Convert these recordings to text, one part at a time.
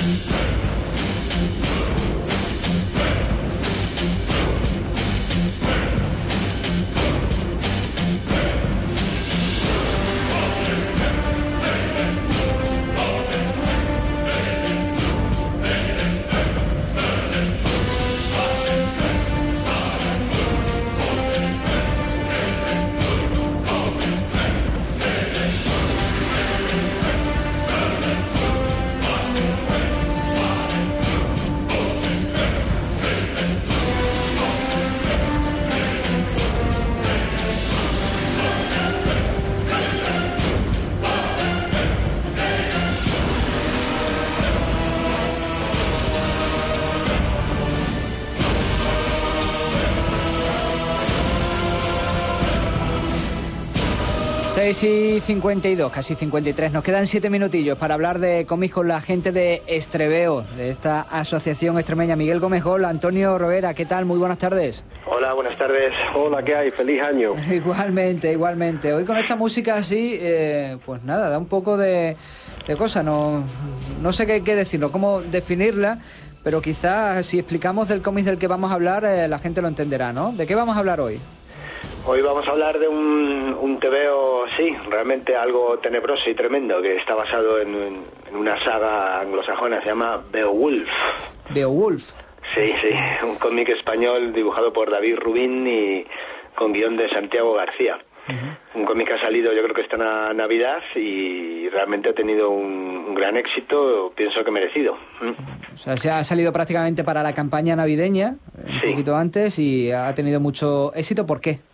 Y 52, casi 53. Nos quedan 7 minutillos para hablar de cómics con la gente de Estreveo, de esta asociación extremeña. Miguel Gómez Gol, Antonio Roera, ¿qué tal? Muy buenas tardes. Hola, buenas tardes. Hola, ¿qué hay? Feliz año. Igualmente. Hoy con esta música así, pues nada, da un poco de cosa. No sé qué decirlo, cómo definirla, pero quizás si explicamos del cómic del que vamos a hablar, la gente lo entenderá, ¿no? ¿De qué vamos a hablar hoy? Hoy vamos a hablar de un tebeo, sí, realmente algo tenebroso y tremendo, que está basado en una saga anglosajona, se llama Beowulf. ¿Beowulf? Sí, un cómic español dibujado por David Rubin y con guión de Santiago García. Uh-huh. Un cómic que ha salido, yo creo que esta Navidad, y realmente ha tenido un gran éxito, pienso que merecido. O sea, se ha salido prácticamente para la campaña navideña, un poquito antes, y ha tenido mucho éxito. ¿Por qué?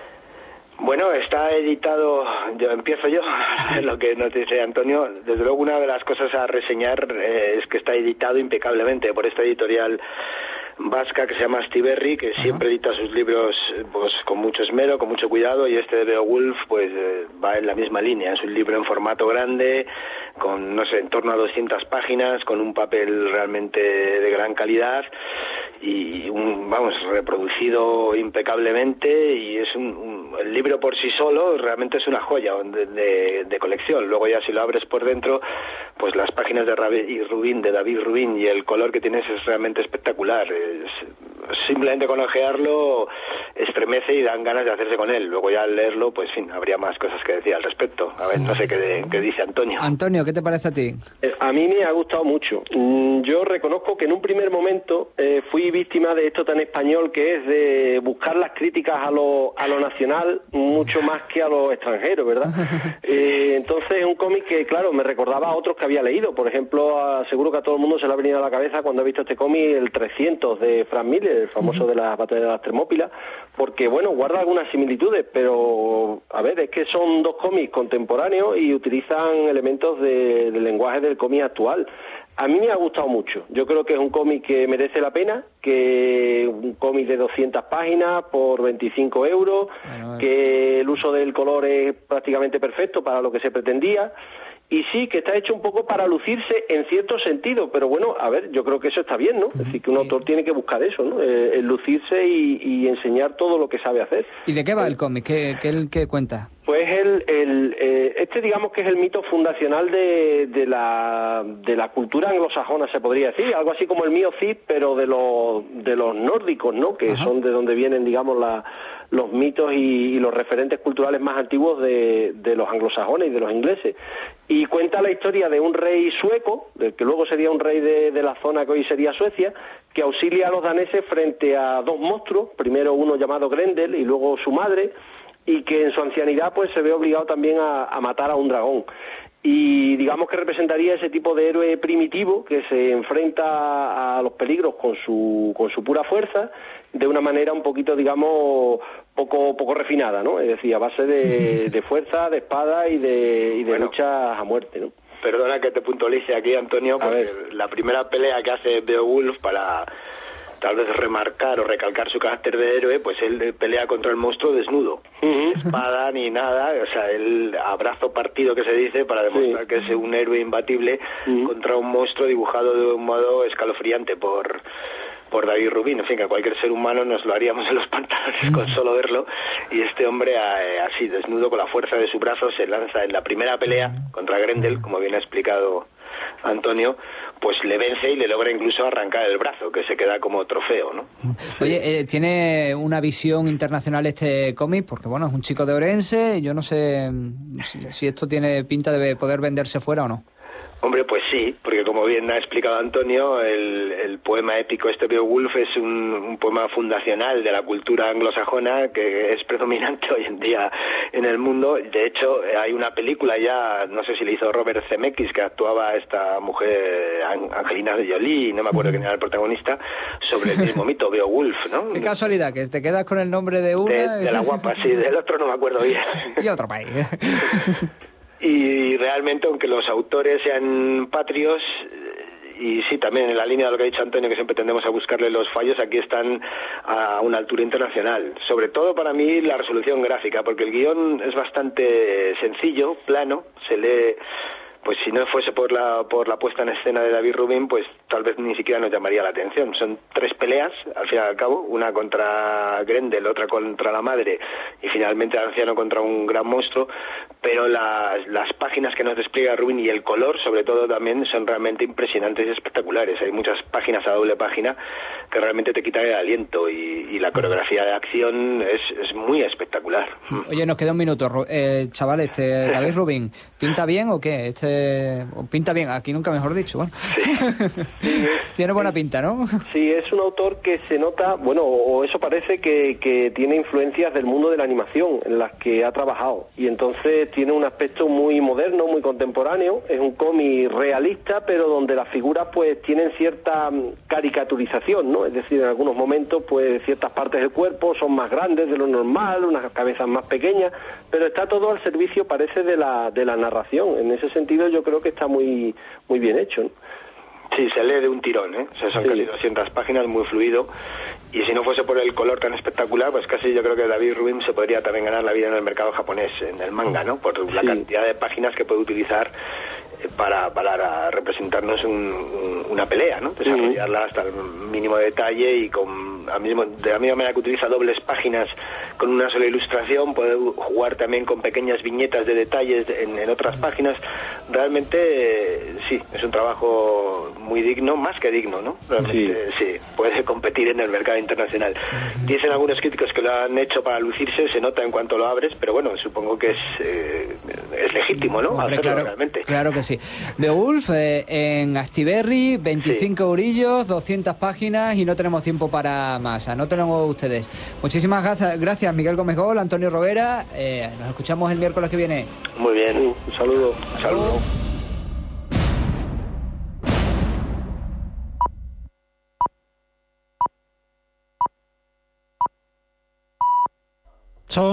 Bueno, está editado, empiezo yo, lo que nos dice Antonio. Desde luego, una de las cosas a reseñar es que está editado impecablemente por esta editorial vasca que se llama Stiberri, que siempre edita sus libros pues con mucho esmero, con mucho cuidado, y este de Beowulf pues va en la misma línea. Es un libro en formato grande, con, no sé, en torno a 200 páginas, con un papel realmente de gran calidad y reproducido impecablemente, y es el libro por sí solo realmente es una joya de colección. Luego ya si lo abres por dentro, pues las páginas de David Rubin y el color que tienes es realmente espectacular. Simplemente con ojearlo estremece y dan ganas de hacerse con él. Luego ya al leerlo, pues en fin, habría más cosas que decir al respecto. A ver, no sé qué dice Antonio. Antonio, ¿qué te parece a ti? A mí me ha gustado mucho. Yo reconozco que en un primer momento fui víctima de esto tan español que es de buscar las críticas a lo nacional mucho más que a lo extranjero, ¿verdad? Entonces es un cómic que, claro, me recordaba a otros que había leído. Por ejemplo, seguro que a todo el mundo se le ha venido a la cabeza cuando ha visto este cómic, el 300 de Frank Miller, el famoso de las batallas de las Termópilas, porque, bueno, guarda algunas similitudes, pero, a ver, es que son dos cómics contemporáneos y utilizan elementos del lenguaje del cómic actual. A mí me ha gustado mucho. Yo creo que es un cómic que merece la pena, que un cómic de 200 páginas por 25 euros, que el uso del color es prácticamente perfecto para lo que se pretendía. Y sí, que está hecho un poco para lucirse en cierto sentido, pero bueno, a ver, yo creo que eso está bien, ¿no? Es decir, que un autor tiene que buscar eso, ¿no? El lucirse y enseñar todo lo que sabe hacer. ¿Y de qué va el cómic? ¿Qué cuenta? Pues este digamos que es el mito fundacional de la cultura anglosajona, se podría decir, algo así como el mío Cid, pero de los nórdicos, ¿no? Que son de donde vienen, digamos, los mitos y los referentes culturales más antiguos de los anglosajones y de los ingleses. Y cuenta la historia de un rey sueco, del que luego sería un rey de la zona que hoy sería Suecia, que auxilia a los daneses frente a dos monstruos, primero uno llamado Grendel y luego su madre, y que en su ancianidad pues se ve obligado también a matar a un dragón. Y digamos que representaría ese tipo de héroe primitivo que se enfrenta a los peligros con su pura fuerza, de una manera un poquito, digamos, poco refinada, ¿no? Es decir, a base de fuerza, de espada y de luchas a muerte, ¿no? Perdona que te puntualice aquí, Antonio, porque la primera pelea que hace Beowulf para tal vez remarcar o recalcar su carácter de héroe, pues él pelea contra el monstruo desnudo, sin espada ni nada, o sea, el abrazo partido que se dice para demostrar que es un héroe imbatible contra un monstruo dibujado de un modo escalofriante por David Rubin. En fin, que cualquier ser humano nos lo haríamos en los pantalones con solo verlo, y este hombre así desnudo con la fuerza de su brazo se lanza en la primera pelea contra Grendel, como bien ha explicado Antonio, pues le vence y le logra incluso arrancar el brazo, que se queda como trofeo, ¿no? Oye, ¿tiene una visión internacional este cómic? Porque, bueno, es un chico de Orense y yo no sé si esto tiene pinta de poder venderse fuera o no. Hombre, pues sí, porque como bien ha explicado Antonio, el poema épico Beowulf es un poema fundacional de la cultura anglosajona que es predominante hoy en día en el mundo. De hecho, hay una película ya, no sé si le hizo Robert Zemeckis, que actuaba esta mujer, Angelina Jolie, no me acuerdo quién era el protagonista, sobre el mismo mito, Beowulf, ¿no? Qué casualidad, que te quedas con el nombre de una... De la guapa, sí, del otro no me acuerdo bien. Y otro país. Y realmente, aunque los autores sean patrios, y sí, también en la línea de lo que ha dicho Antonio, que siempre tendemos a buscarle los fallos, aquí están a una altura internacional. Sobre todo para mí la resolución gráfica, porque el guión es bastante sencillo, plano, se lee... Pues si no fuese por la puesta en escena de David Rubin, pues tal vez ni siquiera nos llamaría la atención. Son 3 peleas, al fin y al cabo, una contra Grendel, otra contra la madre y finalmente el anciano contra un gran monstruo, pero las páginas que nos despliega Rubin y el color, sobre todo, también son realmente impresionantes y espectaculares. Hay muchas páginas a doble página que realmente te quitan el aliento y la coreografía de acción es muy espectacular. Oye, nos queda un minuto, chaval, David Rubin, ¿pinta bien o qué? Pinta bien, aquí nunca mejor dicho. Bueno. Sí. Tiene buena pinta, ¿no? Sí, es un autor que se nota, bueno, o eso parece que tiene influencias del mundo de la animación en las que ha trabajado, y entonces tiene un aspecto muy moderno, muy contemporáneo. Es un cómic realista, pero donde las figuras pues tienen cierta caricaturización, ¿no? Es decir, en algunos momentos pues ciertas partes del cuerpo son más grandes de lo normal, unas cabezas más pequeñas, pero está todo al servicio, parece, de la narración. En ese sentido yo creo que está muy bien hecho, ¿no? Sí, se lee de un tirón, ¿eh? O sea, son casi 200 páginas, muy fluido, y si no fuese por el color tan espectacular, pues casi yo creo que David Rubin se podría también ganar la vida en el mercado japonés, en el manga, ¿no? Por la cantidad de páginas que puede utilizar para representarnos una pelea, ¿no? Desarrollarla hasta el mínimo detalle y de la misma manera que utiliza dobles páginas con una sola ilustración, puede jugar también con pequeñas viñetas de detalles en otras páginas. Realmente sí, es un trabajo muy digno, más que digno, ¿no? Realmente sí, puede competir en el mercado internacional. Dicen algunos críticos que lo han hecho para lucirse, se nota en cuanto lo abres, pero bueno, supongo que es legítimo, ¿no? Hombre, hacerlo claro, realmente. Claro que sí. Beowulf en Astiberri, 25 eurillos, 200 páginas y no tenemos tiempo para más. Anótenlo ustedes. Muchísimas gracias Miguel Gómez Gol, Antonio Robera. Nos escuchamos el miércoles que viene. Muy bien, un saludo. Saludo.